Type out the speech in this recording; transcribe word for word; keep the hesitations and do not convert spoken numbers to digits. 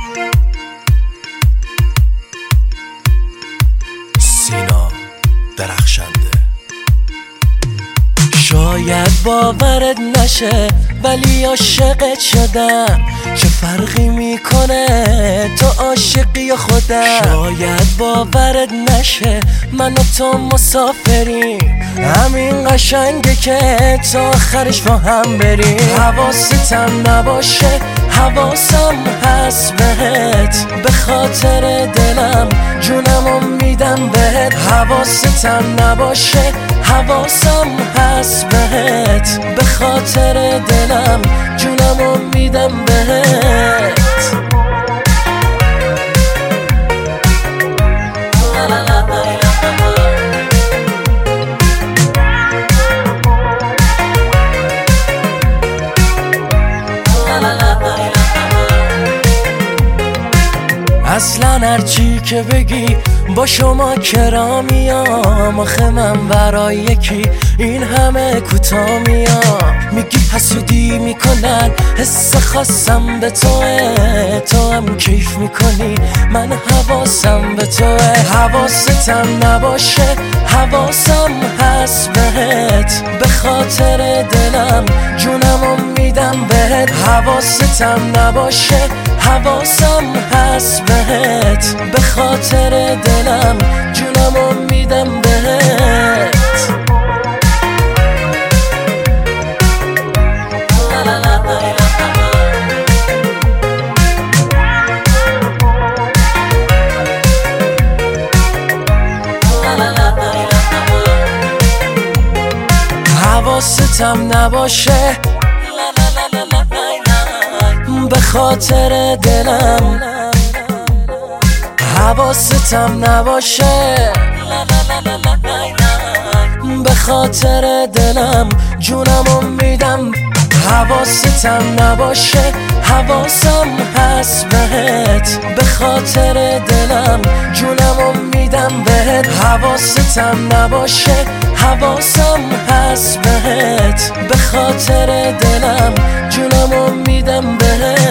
سینا درخشنده. شاید باورت نشه ولی عاشقت شدم، چه فرقی میکنه تو عاشقی یا خودم. شاید باورت نشه من و تو مسافریم، همین قشنگه که تا آخرش با هم بریم. حواستم نباشه حواسم هست بهت، به خاطر دلم جونمو میدم بهت. حواستم نباشه حواسم هست بهت، به خاطر دلم جونمو میدم بهت. اصلا هرچی که بگی با شما کرا میام، آخه من برای یکی این همه کوتا میام. میگی حسودی میکنن حس خاصم به توه، تو هم کیف میکنی من حواسم به توه. حواستم نباشه حواسم هست بهت، به خاطر دلم جونمو میدم بهت. حواستم نباشه حواسم هست بهت، به خاطر دلم جونمو میدم بهت. حواستم نباشه به خاطر دلم، حواستم نباشه به خاطر دلم جونمو میدم. حواستم نباشه حواسم هست بهت، به خاطر دلم جونمو میدم بهت. حواستم نباشه حواسم هست بهت، به خاطر دلم جونمو میدم بهت.